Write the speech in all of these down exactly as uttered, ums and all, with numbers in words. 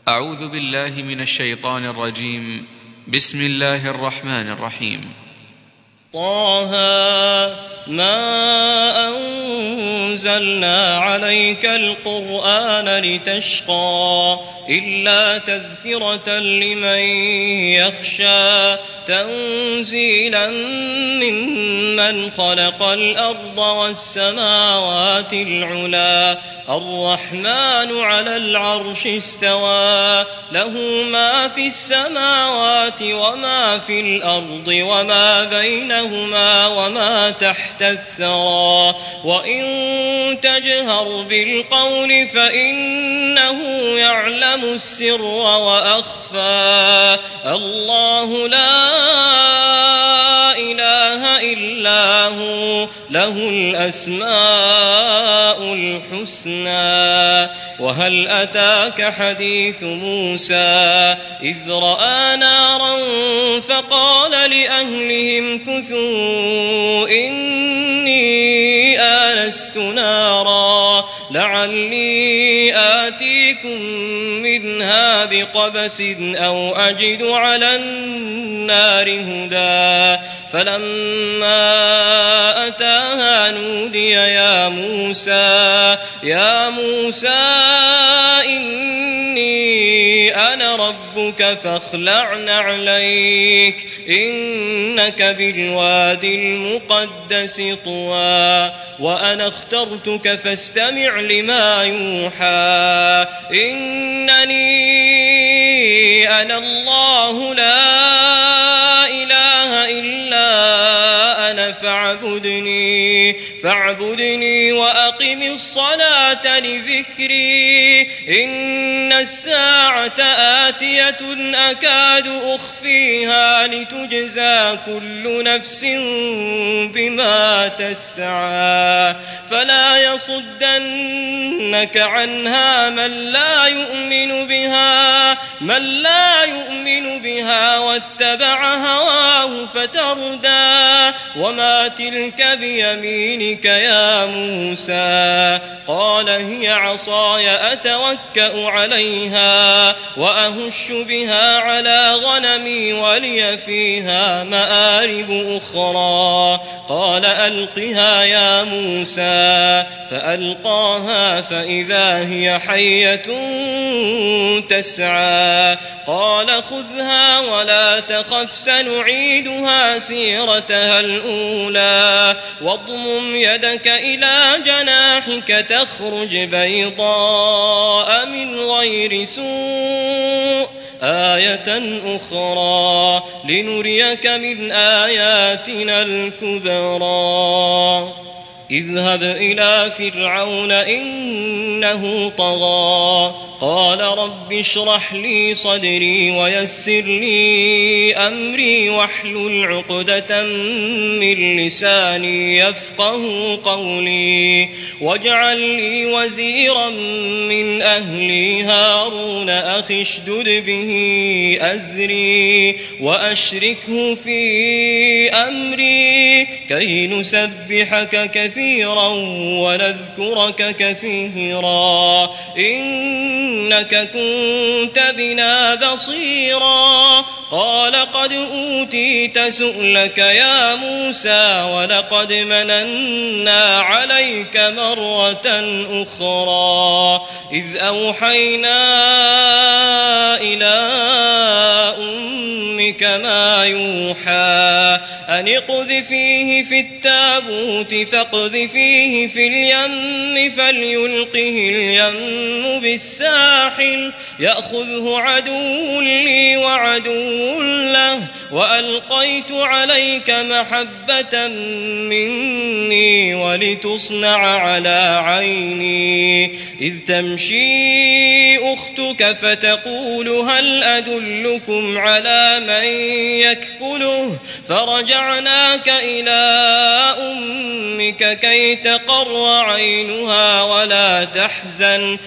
أعوذ بالله من الشيطان الرجيم. بسم الله الرحمن الرحيم. طه ما أنزلنا عليك القرآن لتشقى إلا تذكرة لمن يخشى تنزيلا ممن خلق الأرض والسماوات العلا الرحمن على العرش استوى له ما في السماوات وما في الأرض وما بينهما وما تحت الثرى وإن تجهر بالقول فإنه يعلم السر وأخفى الله لا إله إلا هو له الأسماء الحسنى. وهل أتاك حديث موسى إذ رأى نارا فقال لأهلهم كثوا إني آنست نارا لعلي آتيكم منها بقبس أو أجد على النار هدى فلما أتاها نودي يا موسى يا موسى إني أنا ربك فاخلع نعليك إنك بالوادي المقدس طوى وأنا اخترتك فاستمع لما يوحى إنني أنا الله لا إله إلا أنا فاعبدني فاعبدني وأقم الصلاة لذكري إن الساعة آتية أكاد أخفيها لتجزى كل نفس بما تسعى فلا يصدنك عنها من لا يؤمن بها من لا يؤمن بها واتبع هواه فتردى وما تلك بيمينك يا موسى قال هي عصاي أتوكأ عليها وأهش بها على غنمي ولي فيها مآرب أخرى قال ألقها يا موسى فألقاها فإذا هي حية تسعى قال خذها ولا تخف سنعيدها سيرتها الأولى واضمم يدك إلى جناحك تخرج بيضاء من غير سوء آية أخرى لنريك من آياتنا الكبرى اذهب إلى فرعون إنه طغى قال رب اشرح لي صدري ويسر لي أمري واحلل عقدة من لساني يفقه قولي واجعل لي وزيرا من أهلي هارون أخي اشدد به أزري وأشركه في أمري كي نسبحك كثيرا ونذكرك كثيرا إنك كنت بنا بصيرا قال قد أوتيت سؤلك يا موسى ولقد مننا عليك مرة أخرى إذ أوحينا إلى أمك ما يوحى أن اقذفيه في التابوت فاقذفيه في اليم فليلقه اليم بالساحل يأخذه عدو لي وعدو له وألقيت عليك محبة مني ولتصنع على عيني إذ تمشي أختك فتقول هل أدلكم على من يكفله فرجعناك إلى أمك كي تقر عينها ولا تحزن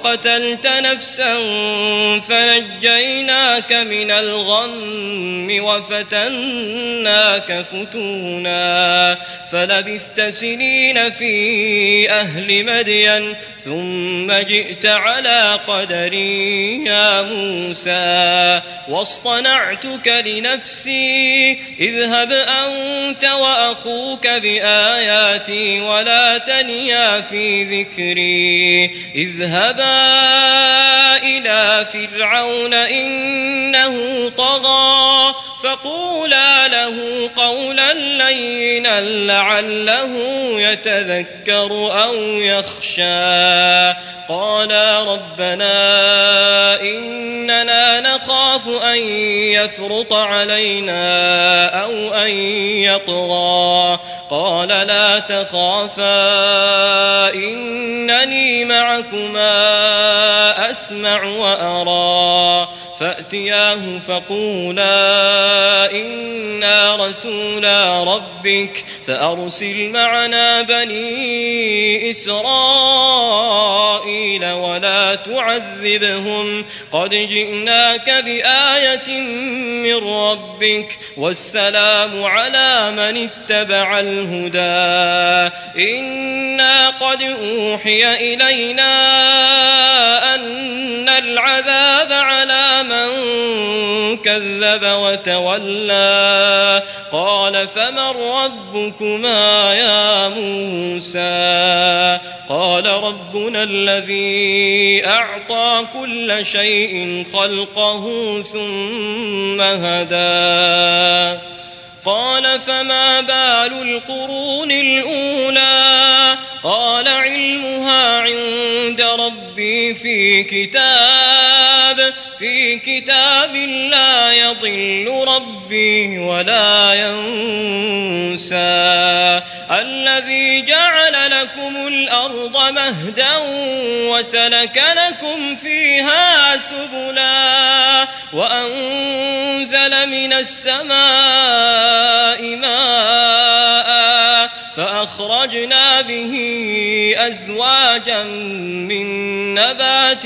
وقتلت نفسا فنجيناك من الغم وفتناك فتونا فلبثت سنين في أهل مدين ثم جئت على قدري يا موسى واصطنعتك لنفسي اذهب أنت وأخوك بآياتي ولا تنيا في ذكري اذهبا إلى فرعون إنه طغى فقولا له قولا لينا لعله يتذكر أو يخشى قالا ربنا إننا نخاف أن يفرط علينا أو أن يطغى قال لا تخافا إنني معكما أسمع وأرى فأتياه فقولا إنا رسولا ربك فأرسل معنا بني إسرائيل ولا تعذبهم قد جئناك بآية من ربك والسلام على من اتبع الهدى إنا قد أوحي إلينا أن العذاب على من كذب وتولى قال فمن ربكما يا موسى قال ربنا الذي أعطى كل شيء خلقه ثم هدى قال فما بال القرون الأولى قال علمها عند ربي في كتاب في كتاب لا يضل ربي ولا ينسى الذي جعل لكم الأرض مهدا وسلك لكم فيها سبلا وأنزل من السماء ماء فأخرجنا به أزواجا من نبات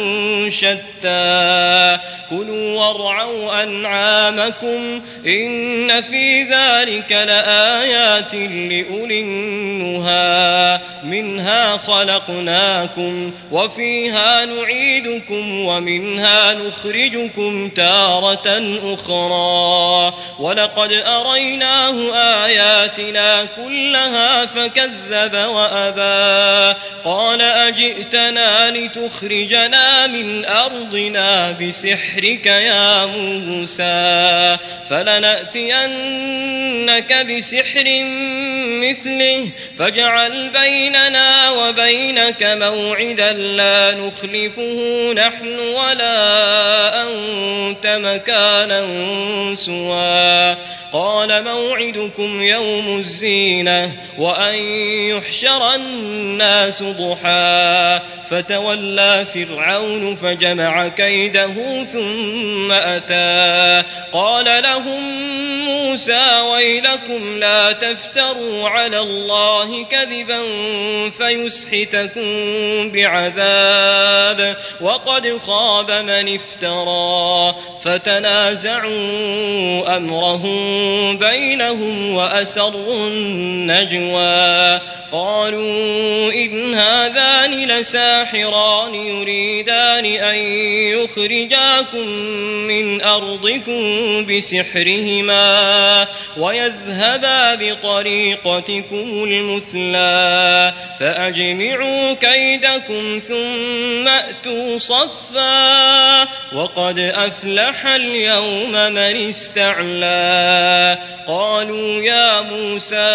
شتى كلوا وارعوا أنعامكم إن في ذلك لآيات لأولي النهى منها خلقناكم وفيها نعيدكم ومنها نخرجكم تارة أخرى ولقد أريناه آياتنا كلها فكذب وأبى قال أجئتنا لتخرجنا من أرضنا بسحرك يا موسى فلنأتينك بسحر مثله فاجعل بيننا وبينك موعدا لا نخلفه نحن ولا أنت مكانا سوى قال موعدكم يوم الزينة وأن يحشر الناس ضحى فتولى فرعون فجمع كيده ثم أتى قال لهم موسى ويلكم لا تفتروا على الله كذبا فيسحتكم بعذاب وقد خاب من افترى فتنازعوا أمرهم بينهم وأسروا النجوى قالوا إن هذان لساحران يريدان أن يخرجاكم من أرضكم بسحرهما ويذهبا بطريقتكم المثلى فأجمعوا كيدكم ثم أتوا صفا وقد أفلح اليوم من استعلى قالوا يا موسى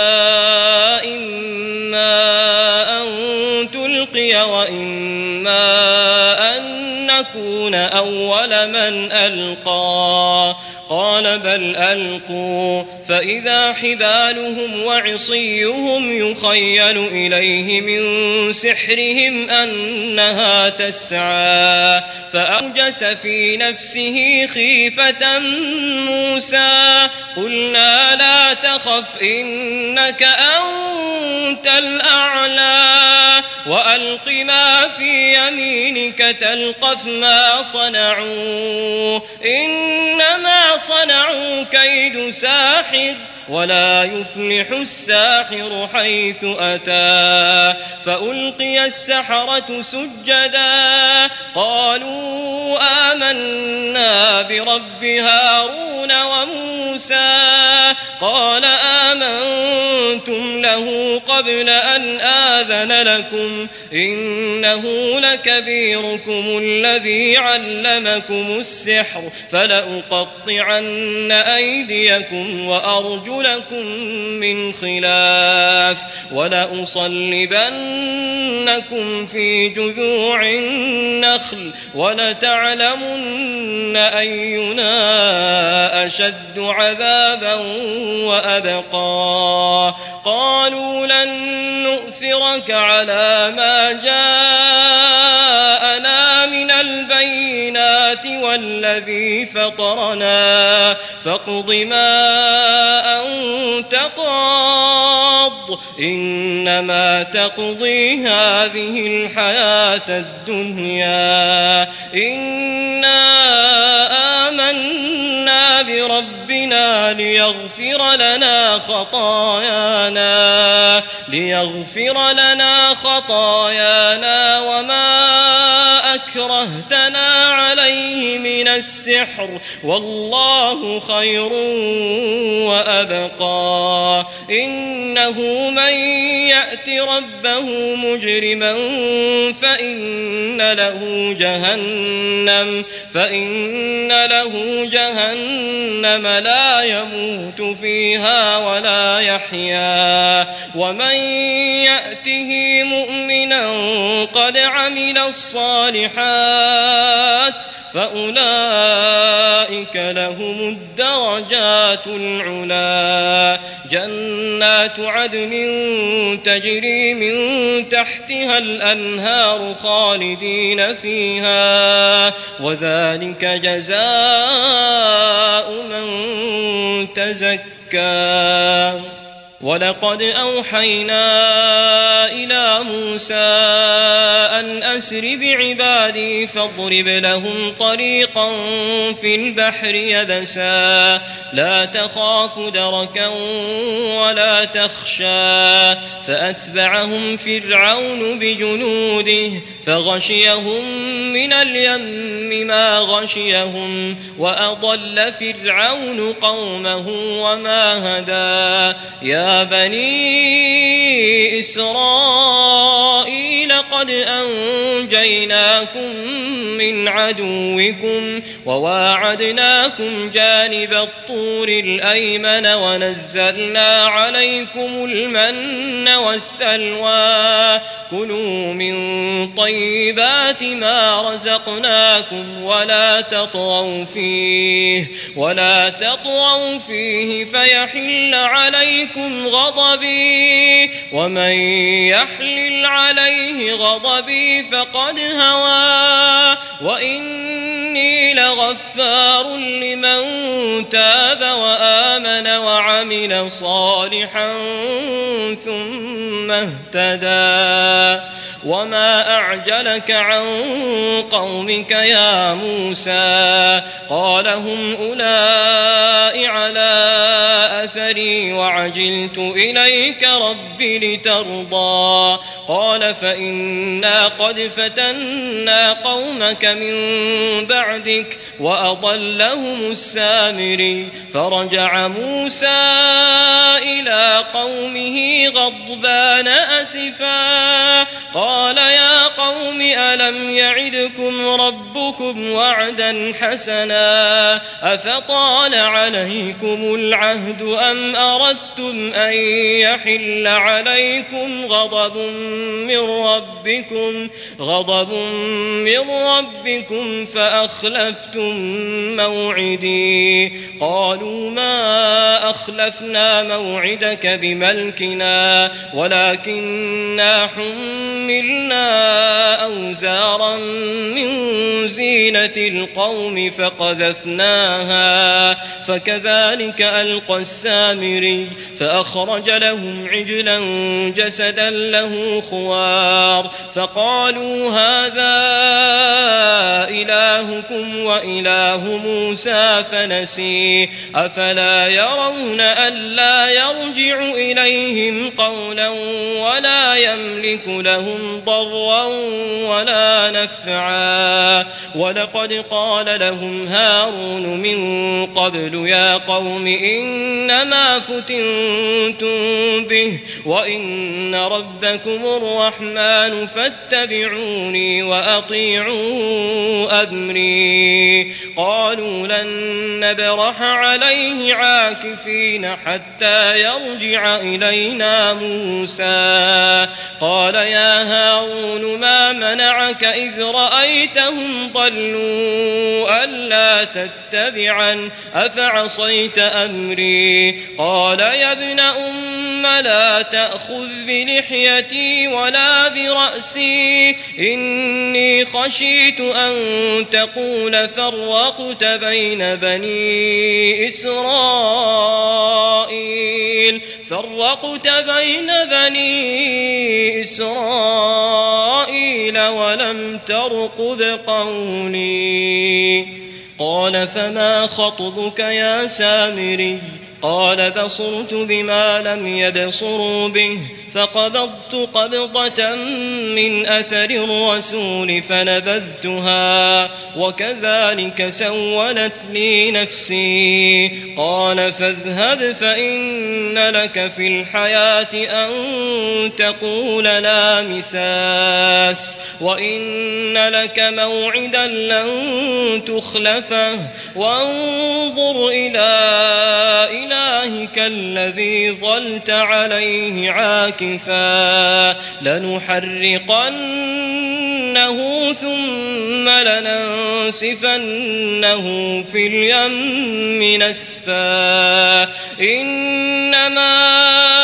إما أن تلقي وإما أن نكون أول من ألقى قال بل ألقوا فإذا حبالهم وعصيهم يخيل إليه من سحرهم أنها تسعى فأوجس في نفسه خيفة موسى قلنا لا تخف إنك أنت الأعلى وألق ما في يمينك تلقف ما صنعوا إنما صنعوا كيد ساحر ولا يفلح الساحر حيث أتى فألقي السحرة سجدا قالوا آمنا برب هارون وموسى قال آمنتم له قبل أن آذن لكم إنه لكبيركم الذي علمكم السحر فلأقطعن أيديكم وأرجلكم من خلاف ولأصلبنكم في جذوع النخل ولتعلمن أينا أشد عذابا وأبقى قالوا لن نؤثرك على ما جاءنا من البينات والذي فطرنا فاقض ما أنت قاض إنما تقضي هذه الحياة الدنيا إنا آمنا بربنا ليغفر لنا خطايانا ليغفر لنا خطايانا وما أكرهتنا عليه من السحر والله خير وأبقى إنه من يأت ربه مجرما فإن له جهنم فإن له جهنم لا يموت فيها ولا يحيا ومن يأته مؤمنا قد عمل الصالحات فأولئك لهم الدرجات العلا جنات عدن تجري من تحتها الأنهار خالدين فيها وذلك جزاء من تزكى ولقد أوحينا إلى موسى أن أسر بعبادي فاضرب لهم طريقا في البحر يبسا لا تخاف دركا ولا تخشى فأتبعهم فرعون بجنوده فغشيهم من اليم ما غشيهم وأضل فرعون قومه وما هدى يا بني إسرائيل قد أنجيناكم من عدوكم وواعدناكم جانب الطور الأيمن ونزلنا عليكم المن والسلوى كلوا من طيبات ما رزقناكم ولا تطغوا فيه ولا تطغوا فيه فيحل عليكم غضبي ومن يحلل عليه غضبي فقد هوى وإني لغفار لمن تاب وآمن وعمل صالحا ثم اهتدى وما أعجلك عن قومك يا موسى قال هم أولئك على أثري وعجلت إليك رب لترضى قال فإنا قد فتنا قومك من بعدك وأضلهم السامري فرجع موسى إلى قومه غضبان أسفا قال يا قوم ألم يعدكم ربكم وعدا حسنا أفطال عليكم العهد أم أردتم أن يحل عليكم غضب من ربكم غضب من ربكم فأخلفتم موعدي قالوا ما أخلفنا موعدك بملكنا ولكننا حملنا أوزارا من زينة القوم فقذفناها فكذلك ألقى السامري فأخرج لهم عجلا جسدا له خوار فقالوا هذا إلهكم وإله موسى فنسي أفلا يرون ألا يرجع إليهم قولا ولا يملك لهم ضرا ولا نفعا ولقد قال لهم هارون من قبل يا قوم إنما فتنتم به وإن ربكم الرحمن فاتبعوني وأطيعوا أمري قالوا لن نبرح عليه عاكفين حتى يرجع إلينا موسى قال يا هارون ما منعك إذ رأيتهم ضلوا ألا تتبعا أفعصيت أمري قال يا ابن أم لا تأخذ بلحيتي ولا برأسي إني خشيت أن تقول فرقت بين بني إسرائيل فرقت بين بني إسرائيل ولم ترقب قولي قال فما خطبك يا سامري قال بصرت بما لم يبصروا به فقبضت قبضة من أثر الرسول فنبذتها وكذلك سولت لي نفسي قال فاذهب فإن لك في الحياة أن تقول لا مساس وإن لك موعدا لن تخلفه وانظر إلى إلهك الذي ظلت عليه عاكفا لنحرقنه ثم لننسفنه في اليم نسفا إنما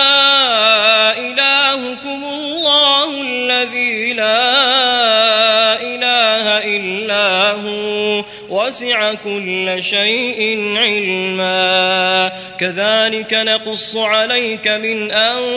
إلهكم الله الذي لا إله إلا هو وسع كل شيء علما كذلك نقص عليك من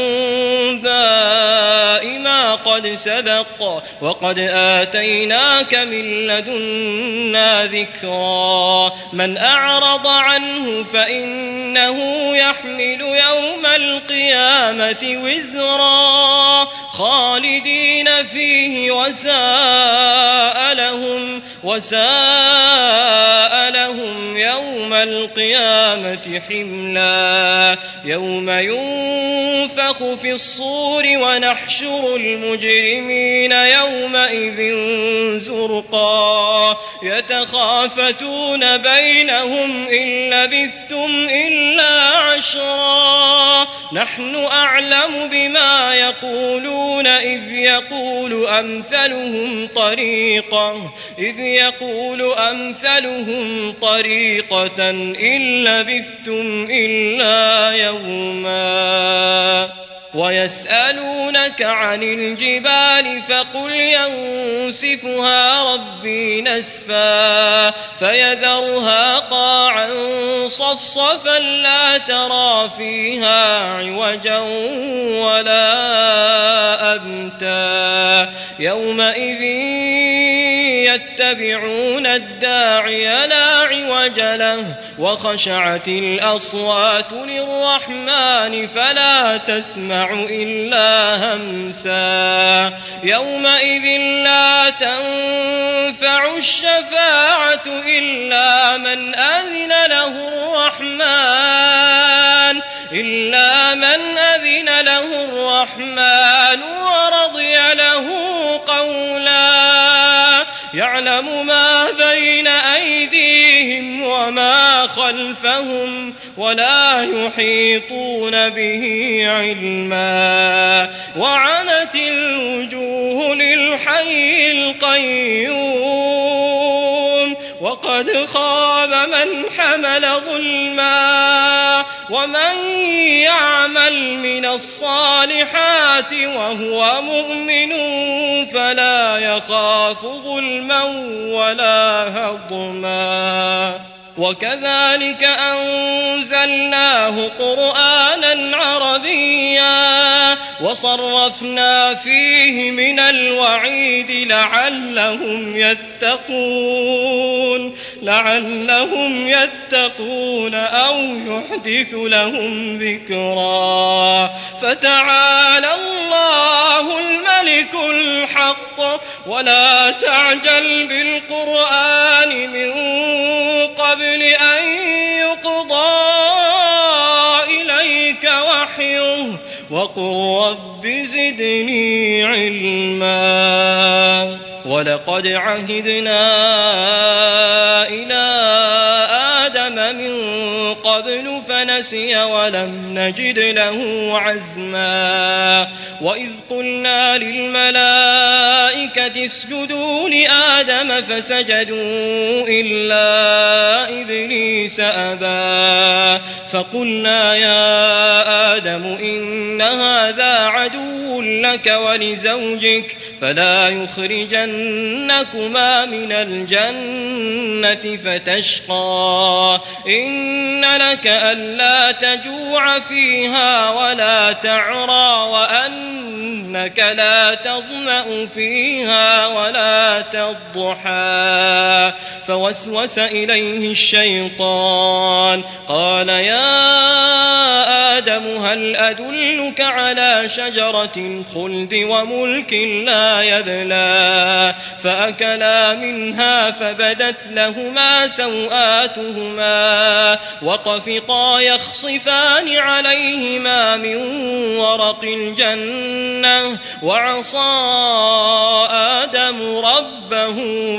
أنباء ما قد سبق وقد آتيناك من لدنا ذكرا من أعرض عنه فإنه يحمل يوم القيامة وزرا خالدين فيه وساء لهم وساء لهم يوم القيامة حملا يوم ينفخ في الصور ونحشر المجرمين يومئذ زرقا يتخافتون بينهم إن لبثتم إلا عشرا نحن أعلم بما يقولون إذ يقول أمثلهم طريقة إذ يقول أمثلهم طريقة إن لبثتم إلا يوما ويسألونك عن الجبال فقل ينسفها ربي نسفا فيذرها قاعا صفصفا لا ترى فيها عوجا ولا أمتا يومئذ يتبعون الداعي لا عوج له وخشعت الأصوات للرحمن فلا تسمع إلا همسا يومئذ لا تنفع الشفاعة إلا من أذن له الرحمن إلا من أذن له الرحمن ورضي له قولا يعلم ما بين أيديهم وما خلفهم ولا يحيطون به علما وعنت الوجوه للحي القيوم وقد خاب من حمل ظلما ومن يعمل من الصالحات وهو مؤمن فلا يخاف ظلما ولا هضما وكذلك أنزلناه قرآنا عربيا وصرفنا فيه من الوعيد لعلهم يتقون لعلهم يتقون أو يحدث لهم ذكرا فتعالى الله الملك الحق ولا تعجل بالقرآن من قبل أن يقضى إليك وحيه وقل رب زدني علما ولقد عهدنا إلى آدم من قبل فنسي ولم نجد له عزما وإذ قلنا للملائكة اسجدوا لآدم فسجدوا إلا إبليس أبى فقلنا يا آدم إن هذا عدو لك ولزوجك فلا يخرجنكما من الجنة فتشقى إن لك ألا تجوع فيها ولا تعرى وأنك لا تظمأ فيها ولا تضحى فوسوس إليه الشيطان قال يا آدم هل أدلك على شجرة الخلد وملك لا يبلى فأكلا منها فبدت لهما سوآتهما وطفقا يخصفان عليهما من ورق الجنة وعصى آدم ربه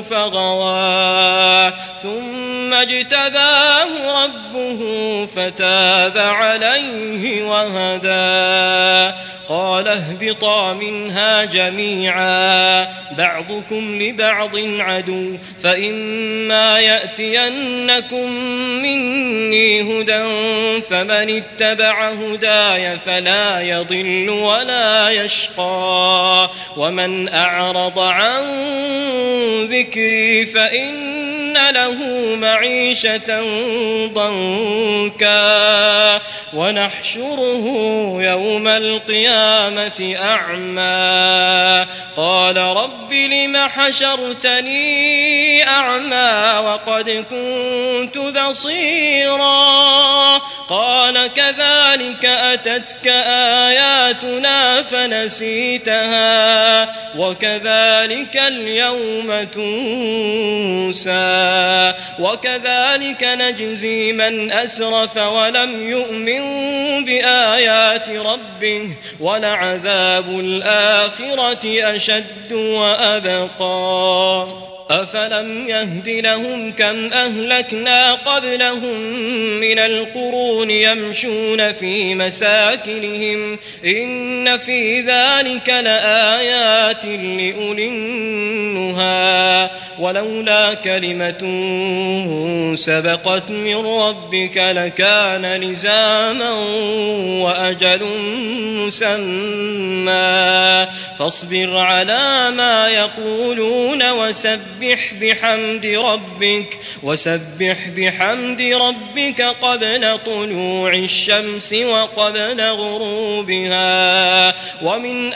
فغوى ثم اجتباه ربه فتاب عليه وهدى قال اهبطا منها جميعا بعضكم لبعض عدو فإما يأتينكم مني هدى فمن اتبع هداي فلا يضل ولا يشقى ومن أعرض عن ذكري فإن له معيشة ضنكا ونحشره يوم القيامة أعمى قال رب لم حشرتني أعمى وقد كنت بصيرا قال كذلك أتتك آياتنا فنسيتها وكذلك اليوم تنسى وكذلك نجزي من أسرف ولم يؤمن بآيات ربه ولعذاب الآخرة أشد وأبقى أفلم يهد لهم كم أهلكنا قبلهم من القرون يمشون في مساكنهم إن في ذلك لآيات لأولي النهى ولولا كلمة سبقت من ربك لكان لزاما وأجل مسمى فاصبر على ما يقولون وسبح بحمد ربك وسبح بحمد ربك قبل طلوع الشمس وقبل غروبها ومن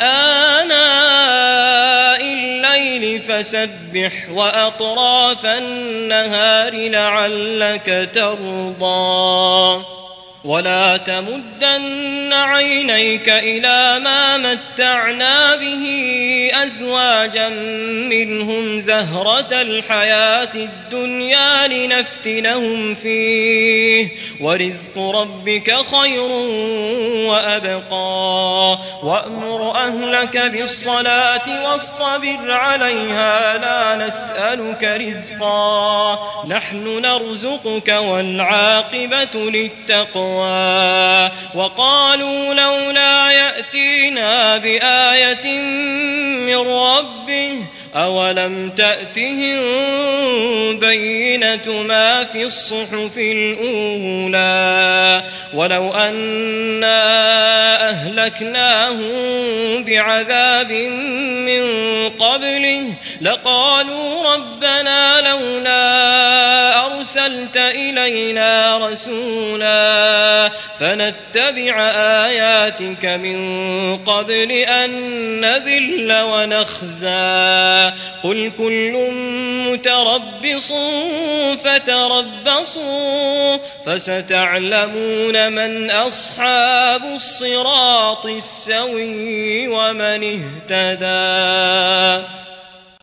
آناء الليل فسبح وأطراف النهار لعلك ترضى ولا تمدن عينيك إلى ما متعنا به أزواجا منهم زهرة الحياة الدنيا لنفتنهم فيه ورزق ربك خير وأبقى وأمر أهلك بالصلاة واصطبر عليها لا نسألك رزقا نحن نرزقك والعاقبة للتقوى وقالوا لولا يأتينا بآية من ربه أولم تأتهم البينة ما في الصحف الأولى ولو أنا أهلكناهم بعذاب من قبله لقالوا ربنا لولا أرسلت إلينا رسولا فنتبع آياتك من قبل أن نذل ونخزى قل كل متربص فتربصوا فستعلمون من أصحاب الصراط السوي ومن اهتدى.